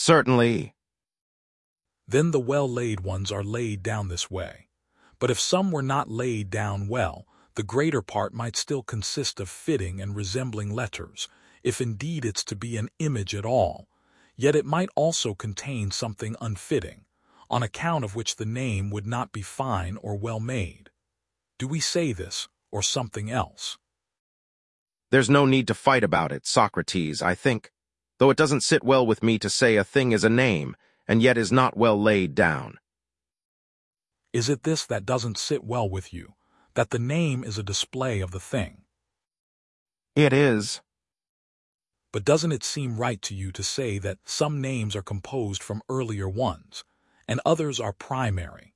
Certainly. Then the well-laid ones are laid down this way. But if some were not laid down well, the greater part might still consist of fitting and resembling letters, if indeed it's to be an image at all, yet it might also contain something unfitting, on account of which the name would not be fine or well made. Do we say this, or something else? There's no need to fight about it, Socrates, I think, though it doesn't sit well with me to say a thing is a name, and yet is not well laid down. Is it this that doesn't sit well with you, that the name is a display of the thing? It is. But doesn't it seem right to you to say that some names are composed from earlier ones, and others are primary?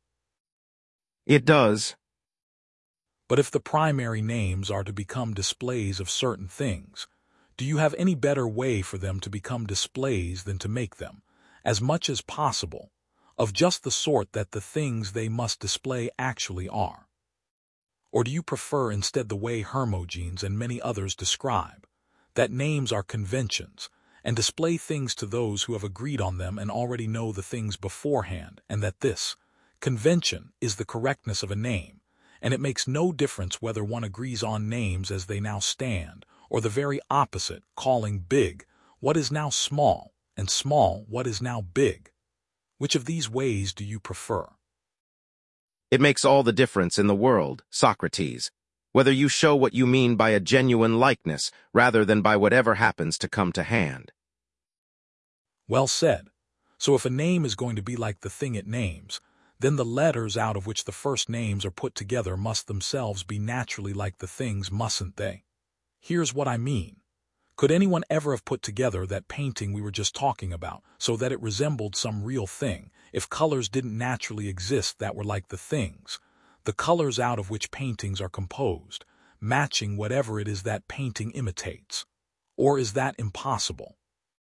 It does. But if the primary names are to become displays of certain things, do you have any better way for them to become displays than to make them, as much as possible, of just the sort that the things they must display actually are? Or do you prefer instead the way Hermogenes and many others describe, that names are conventions, and display things to those who have agreed on them and already know the things beforehand, and that this convention is the correctness of a name, and it makes no difference whether one agrees on names as they now stand, or the very opposite, calling big what is now small, and small what is now big? Which of these ways do you prefer? It makes all the difference in the world, Socrates, whether you show what you mean by a genuine likeness rather than by whatever happens to come to hand. Well said. So if a name is going to be like the thing it names, then the letters out of which the first names are put together must themselves be naturally like the things, mustn't they? Here's what I mean. Could anyone ever have put together that painting we were just talking about so that it resembled some real thing, if colors didn't naturally exist that were like the things, the colors out of which paintings are composed, matching whatever it is that painting imitates? Or is that impossible?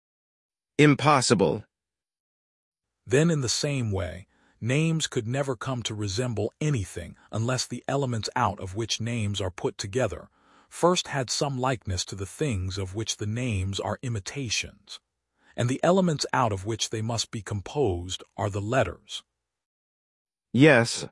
Impossible. Then in the same way, names could never come to resemble anything unless the elements out of which names are put together first had some likeness to the things of which the names are imitations, and the elements out of which they must be composed are the letters. Yes.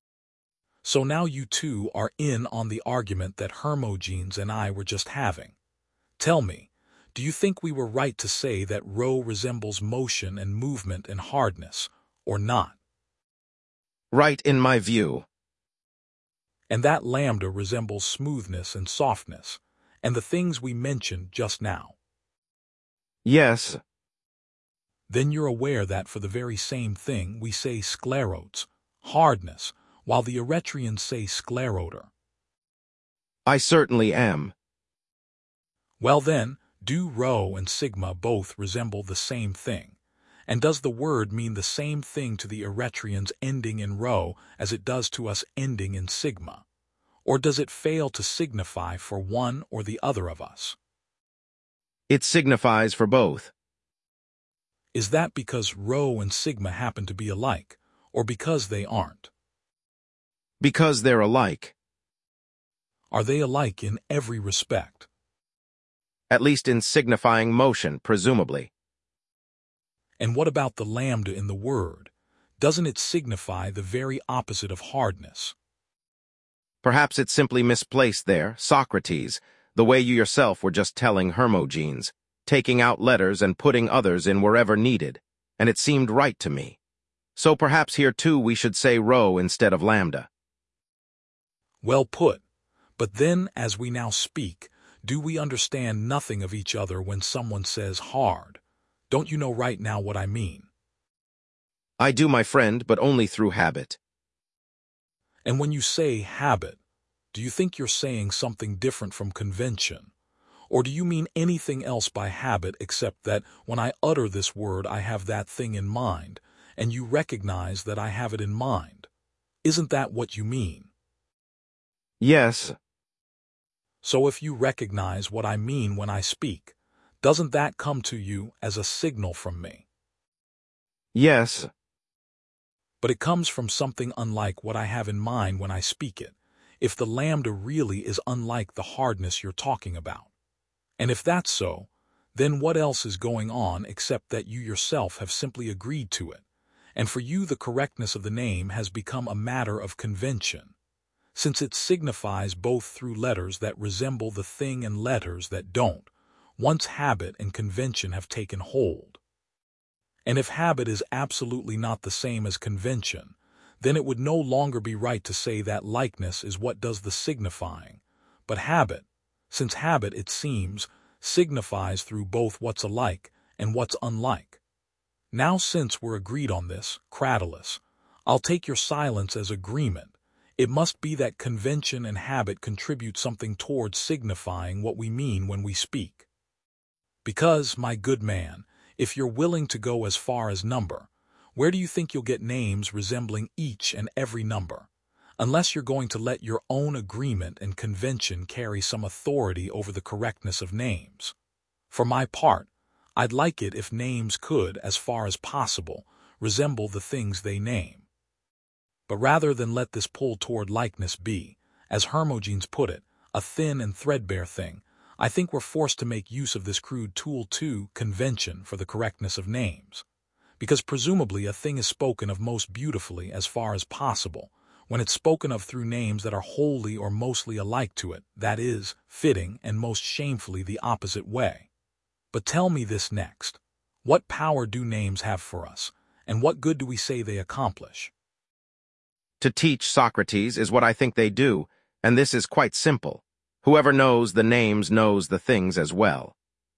So now you two are in on the argument that Hermogenes and I were just having. Tell me, do you think we were right to say that rho resembles motion and movement and hardness, or not? Right in my view. And that lambda resembles smoothness and softness, and the things we mentioned just now? Yes. Then you're aware that for the very same thing we say sclerotes, hardness, while the Eretrians say scleroter. I certainly am. Well then, do rho and sigma both resemble the same thing? And does the word mean the same thing to the Eretrians ending in rho as it does to us ending in sigma? Or does it fail to signify for one or the other of us? It signifies for both. Is that because rho and sigma happen to be alike, or because they aren't? Because they're alike. Are they alike in every respect? At least in signifying motion, presumably. And what about the lambda in the word? Doesn't it signify the very opposite of hardness? Perhaps it's simply misplaced there, Socrates, the way you yourself were just telling Hermogenes, taking out letters and putting others in wherever needed, and it seemed right to me. So perhaps here too we should say rho instead of lambda. Well put. But then, as we now speak, do we understand nothing of each other when someone says hard? Don't you know right now what I mean? I do, my friend, but only through habit. And when you say habit, do you think you're saying something different from convention? Or do you mean anything else by habit except that when I utter this word I have that thing in mind, and you recognize that I have it in mind? Isn't that what you mean? Yes. So if you recognize what I mean when I speak, doesn't that come to you as a signal from me? Yes. But it comes from something unlike what I have in mind when I speak it, if the lambda really is unlike the hardness you're talking about. And if that's so, then what else is going on except that you yourself have simply agreed to it? And for you the correctness of the name has become a matter of convention, since it signifies both through letters that resemble the thing and letters that don't, once habit and convention have taken hold. And if habit is absolutely not the same as convention, then it would no longer be right to say that likeness is what does the signifying, but habit, since habit, it seems, signifies through both what's alike and what's unlike. Now since we're agreed on this, Cratylus, I'll take your silence as agreement. It must be that convention and habit contribute something towards signifying what we mean when we speak. Because, my good man, if you're willing to go as far as number, where do you think you'll get names resembling each and every number? Unless you're going to let your own agreement and convention carry some authority over the correctness of names. For my part, I'd like it if names could, as far as possible, resemble the things they name. But rather than let this pull toward likeness be, as Hermogenes put it, a thin and threadbare thing, I think we're forced to make use of this crude tool to convention for the correctness of names. Because presumably a thing is spoken of most beautifully as far as possible, when it's spoken of through names that are wholly or mostly alike to it, that is, fitting and most shamefully the opposite way. But tell me this next. What power do names have for us, and what good do we say they accomplish? To teach, Socrates, is what I think they do, and this is quite simple. Whoever knows the names knows the things as well.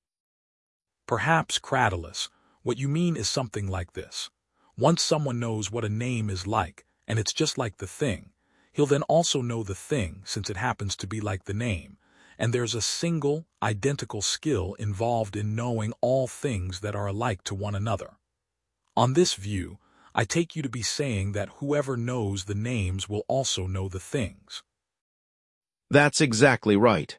Perhaps, Cratylus, what you mean is something like this. Once someone knows what a name is like, and it's just like the thing, he'll then also know the thing since it happens to be like the name, and there's a single, identical skill involved in knowing all things that are alike to one another. On this view, I take you to be saying that whoever knows the names will also know the things. That's exactly right.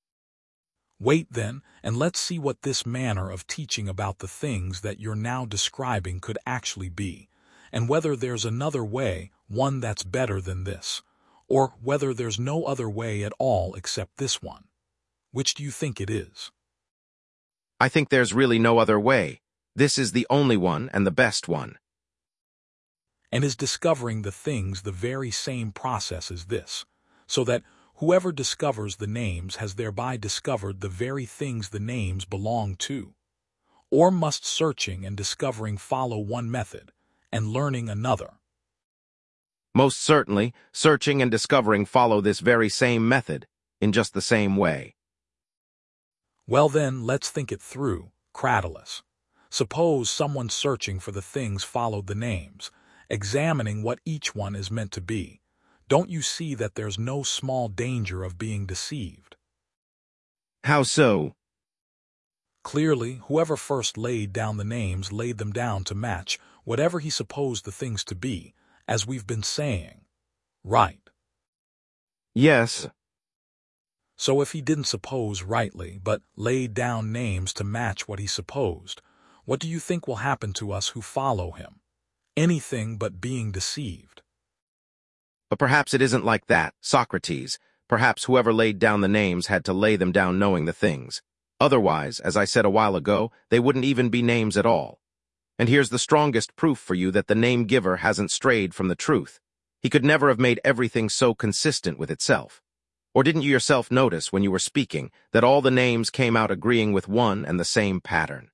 Wait then, and let's see what this manner of teaching about the things that you're now describing could actually be, and whether there's another way, one that's better than this, or whether there's no other way at all except this one. Which do you think it is? I think there's really no other way. This is the only one and the best one. And is discovering the things the very same process as this, so that whoever discovers the names has thereby discovered the very things the names belong to? Or must searching and discovering follow one method, and learning another? Most certainly, searching and discovering follow this very same method, in just the same way. Well then, let's think it through, Cratylus. Suppose someone searching for the things followed the names, examining what each one is meant to be. Don't you see that there's no small danger of being deceived? How so? Clearly, whoever first laid down the names laid them down to match whatever he supposed the things to be, as we've been saying. Right. Yes. So if he didn't suppose rightly, but laid down names to match what he supposed, what do you think will happen to us who follow him? Anything but being deceived. But perhaps it isn't like that, Socrates. Perhaps whoever laid down the names had to lay them down knowing the things. Otherwise, as I said a while ago, they wouldn't even be names at all. And here's the strongest proof for you that the name giver hasn't strayed from the truth. He could never have made everything so consistent with itself. Or didn't you yourself notice when you were speaking that all the names came out agreeing with one and the same pattern?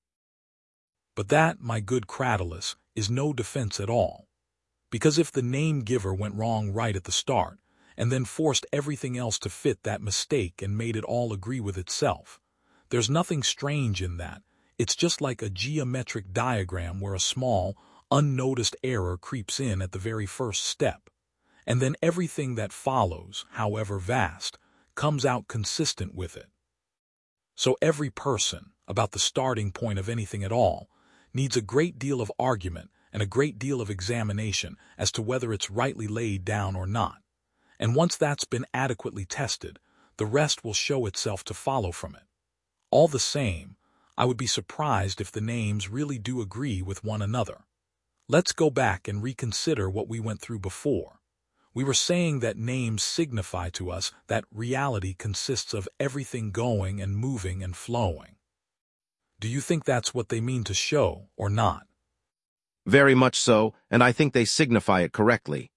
But that, my good Cratylus, is no defense at all. Because if the name giver went wrong right at the start, and then forced everything else to fit that mistake and made it all agree with itself, there's nothing strange in that. It's just like a geometric diagram where a small, unnoticed error creeps in at the very first step, and then everything that follows, however vast, comes out consistent with it. So every person, about the starting point of anything at all, needs a great deal of argument and a great deal of examination as to whether it's rightly laid down or not. And once that's been adequately tested, the rest will show itself to follow from it. All the same, I would be surprised if the names really do agree with one another. Let's go back and reconsider what we went through before. We were saying that names signify to us that reality consists of everything going and moving and flowing. Do you think that's what they mean to show, or not? Very much so, and I think they signify it correctly.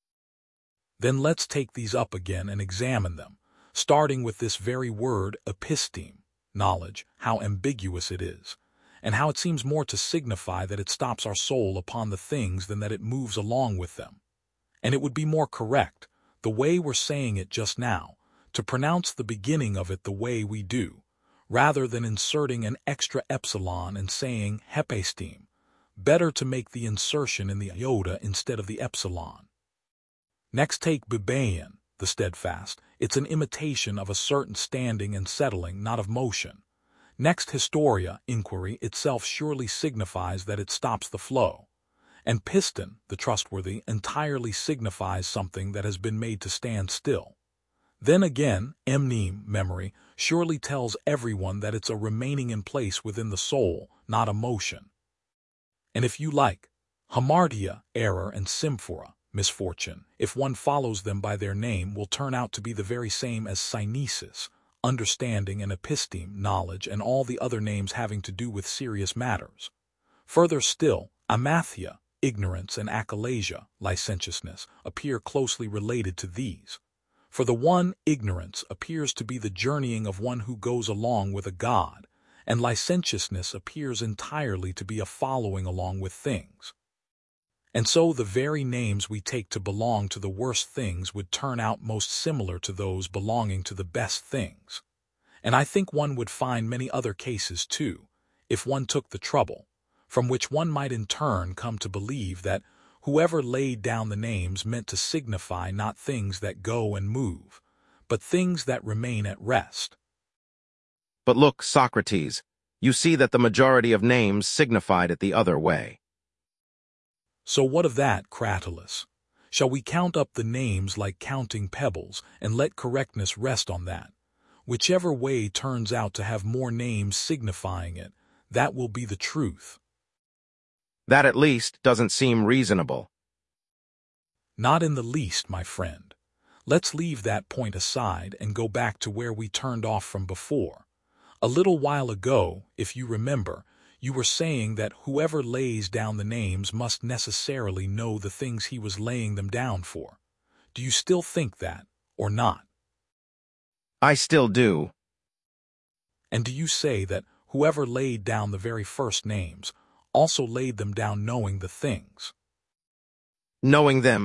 Then let's take these up again and examine them, starting with this very word episteme, knowledge, how ambiguous it is, and how it seems more to signify that it stops our soul upon the things than that it moves along with them. And it would be more correct, the way we're saying it just now, to pronounce the beginning of it the way we do, rather than inserting an extra epsilon and saying hepasteme. Better to make the insertion in the iota instead of the epsilon. Next, take bibaean, the steadfast. It's an imitation of a certain standing and settling, not of motion. Next, historia, inquiry, itself surely signifies that it stops the flow. And piston, the trustworthy, entirely signifies something that has been made to stand still. Then again, mneme, memory, surely tells everyone that it's a remaining in place within the soul, not a motion. And if you like, hamartia, error, and symphora, misfortune, if one follows them by their name, will turn out to be the very same as synesis, understanding, and episteme, knowledge, and all the other names having to do with serious matters. Further still, amathia, ignorance, and achalasia, licentiousness, appear closely related to these. For the one, ignorance, appears to be the journeying of one who goes along with a god, and licentiousness appears entirely to be a following along with things. And so the very names we take to belong to the worst things would turn out most similar to those belonging to the best things. And I think one would find many other cases too, if one took the trouble, from which one might in turn come to believe that whoever laid down the names meant to signify not things that go and move, but things that remain at rest. But look, Socrates, you see that the majority of names signified it the other way. So what of that, Cratylus? Shall we count up the names like counting pebbles and let correctness rest on that? Whichever way turns out to have more names signifying it, that will be the truth. That at least doesn't seem reasonable. Not in the least, my friend. Let's leave that point aside and go back to where we turned off from before. A little while ago, if you remember, you were saying that whoever lays down the names must necessarily know the things he was laying them down for. Do you still think that, or not? I still do. And do you say that whoever laid down the very first names also laid them down knowing the things? Knowing them.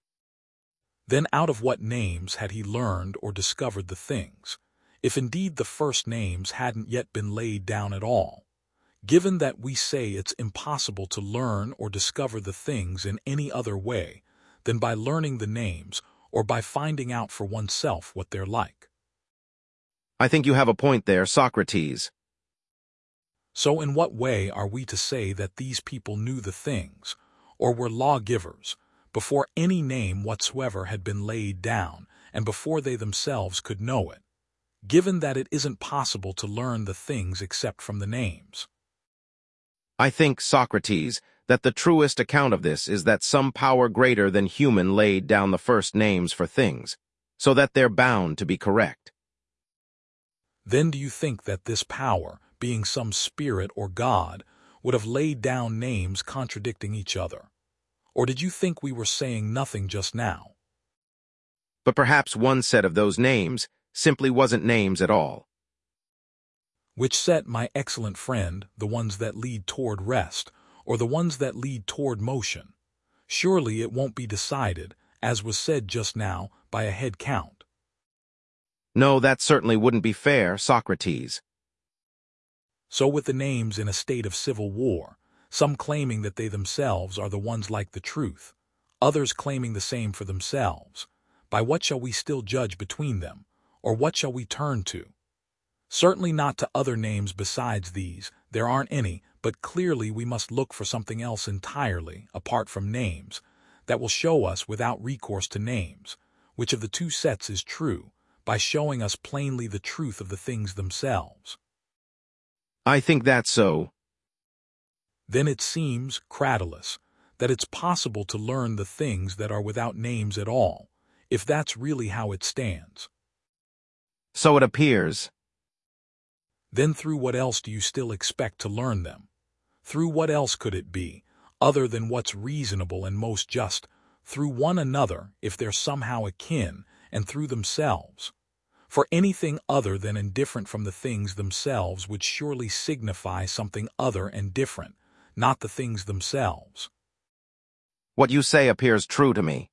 Then out of what names had he learned or discovered the things, if indeed the first names hadn't yet been laid down at all? Given that we say it's impossible to learn or discover the things in any other way than by learning the names or by finding out for oneself what they're like. I think you have a point there, Socrates. So in what way are we to say that these people knew the things, or were lawgivers, before any name whatsoever had been laid down, and before they themselves could know it, given that it isn't possible to learn the things except from the names? I think, Socrates, that the truest account of this is that some power greater than human laid down the first names for things, so that they're bound to be correct. Then do you think that this power, being some spirit or god, would have laid down names contradicting each other? Or did you think we were saying nothing just now? But perhaps one set of those names simply wasn't names at all. Which set, my excellent friend, the ones that lead toward rest, or the ones that lead toward motion? Surely it won't be decided, as was said just now, by a head count. No, that certainly wouldn't be fair, Socrates. So with the names in a state of civil war, some claiming that they themselves are the ones like the truth, others claiming the same for themselves, by what shall we still judge between them, or what shall we turn to? Certainly not to other names besides these, there aren't any, but clearly we must look for something else entirely, apart from names, that will show us without recourse to names, which of the two sets is true, by showing us plainly the truth of the things themselves. I think that's so. Then it seems, Cratylus, that it's possible to learn the things that are without names at all, if that's really how it stands. So it appears. Then through what else do you still expect to learn them? Through what else could it be, other than what's reasonable and most just, through one another if they're somehow akin, and through themselves? For anything other than and different from the things themselves would surely signify something other and different, not the things themselves. What you say appears true to me.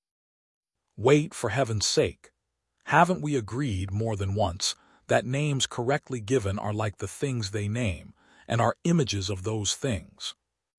Wait, for heaven's sake. Haven't we agreed more than once that names correctly given are like the things they name, and are images of those things?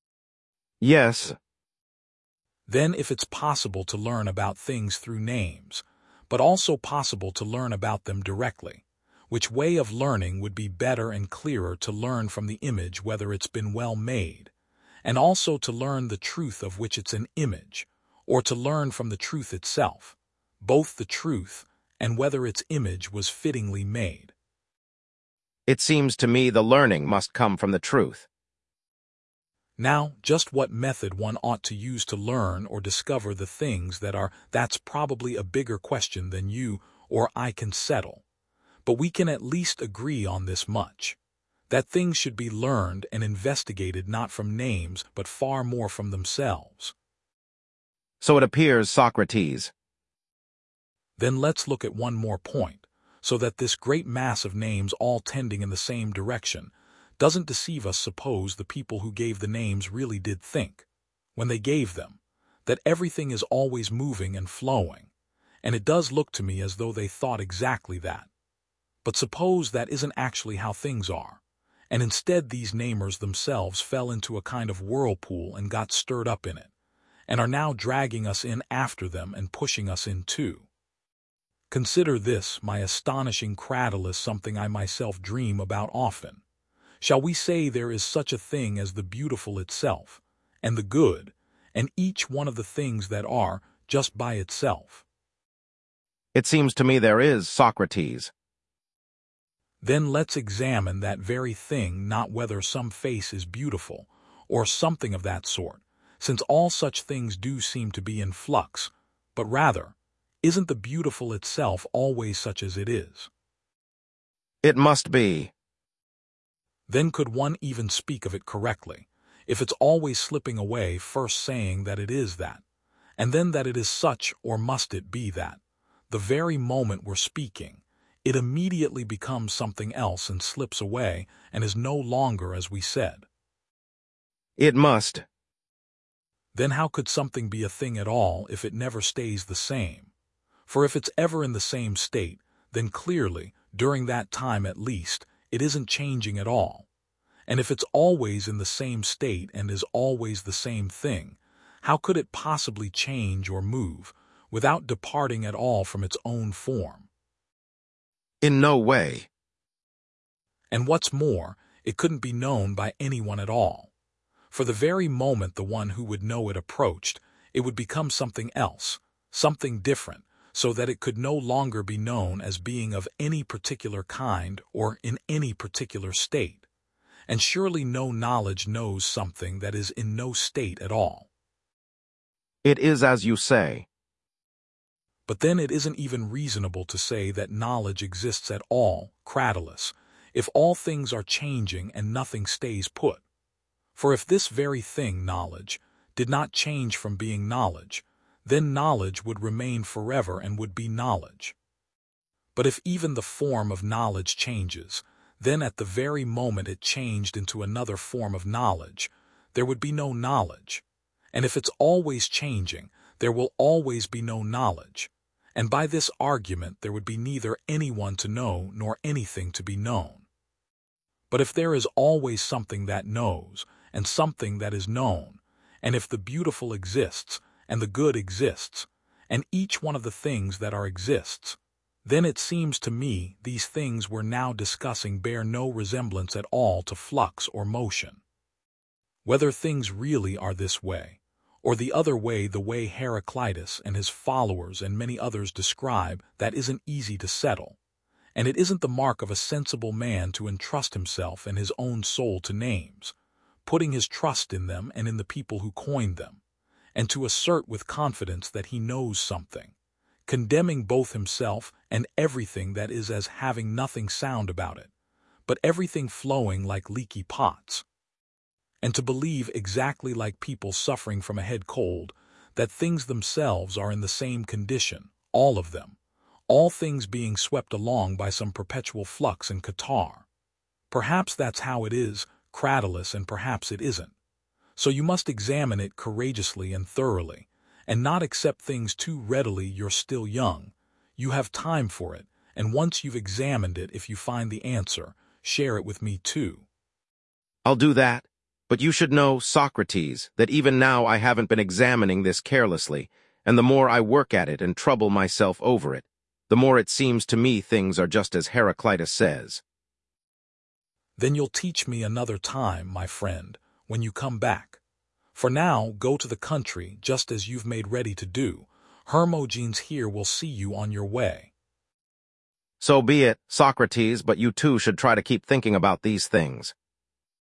Yes. Then if it's possible to learn about things through names, but also possible to learn about them directly, which way of learning would be better and clearer to learn from the image whether it's been well made, and also to learn the truth of which it's an image, or to learn from the truth itself, both the truth and whether its image was fittingly made? It seems to me the learning must come from the truth. Now, just what method one ought to use to learn or discover the things that's probably a bigger question than you or I can settle. But we can at least agree on this much, that things should be learned and investigated not from names but far more from themselves. So it appears, Socrates. Then let's look at one more point, so that this great mass of names all tending in the same direction doesn't deceive us. Suppose the people who gave the names really did think, when they gave them, that everything is always moving and flowing, and it does look to me as though they thought exactly that. But suppose that isn't actually how things are, and instead these namers themselves fell into a kind of whirlpool and got stirred up in it, and are now dragging us in after them and pushing us in too. Consider this, my astonishing Cratylus, something I myself dream about often. Shall we say there is such a thing as the beautiful itself, and the good, and each one of the things that are, just by itself? It seems to me there is, Socrates. Then let's examine that very thing, not whether some face is beautiful, or something of that sort, since all such things do seem to be in flux, but rather, isn't the beautiful itself always such as it is? It must be. Then could one even speak of it correctly, if it's always slipping away, first saying that it is that, and then that it is such, or must it be that, the very moment we're speaking, it immediately becomes something else and slips away and is no longer as we said? It must. Then how could something be a thing at all if it never stays the same? For if it's ever in the same state, then clearly, during that time at least, it isn't changing at all. And if it's always in the same state and is always the same thing, how could it possibly change or move without departing at all from its own form? In no way. And what's more, it couldn't be known by anyone at all. For the very moment the one who would know it approached, it would become something else, something different, so that it could no longer be known as being of any particular kind or in any particular state. And surely no knowledge knows something that is in no state at all. It is as you say. But then it isn't even reasonable to say that knowledge exists at all, Cratylus, if all things are changing and nothing stays put. For if this very thing, knowledge, did not change from being knowledge, then knowledge would remain forever and would be knowledge. But if even the form of knowledge changes, then at the very moment it changed into another form of knowledge, there would be no knowledge. And if it's always changing, there will always be no knowledge. And by this argument there would be neither anyone to know nor anything to be known. But if there is always something that knows, and something that is known, and if the beautiful exists, and the good exists, and each one of the things that are exists, then it seems to me these things we're now discussing bear no resemblance at all to flux or motion. Whether things really are this way, or the other way, the way Heraclitus and his followers and many others describe, that isn't easy to settle, and it isn't the mark of a sensible man to entrust himself and his own soul to names, putting his trust in them and in the people who coined them, and to assert with confidence that he knows something, condemning both himself and everything that is as having nothing sound about it, but everything flowing like leaky pots. And to believe exactly like people suffering from a head cold, that things themselves are in the same condition, all of them, all things being swept along by some perpetual flux and catarrh. Perhaps that's how it is, Cratylus, and perhaps it isn't. So you must examine it courageously and thoroughly, and not accept things too readily. You're still young. You have time for it, and once you've examined it, if you find the answer, share it with me too. I'll do that. But you should know, Socrates, that even now I haven't been examining this carelessly, and the more I work at it and trouble myself over it, the more it seems to me things are just as Heraclitus says. Then you'll teach me another time, my friend, when you come back. For now, go to the country, just as you've made ready to do. Hermogenes here will see you on your way. So be it, Socrates, but you too should try to keep thinking about these things.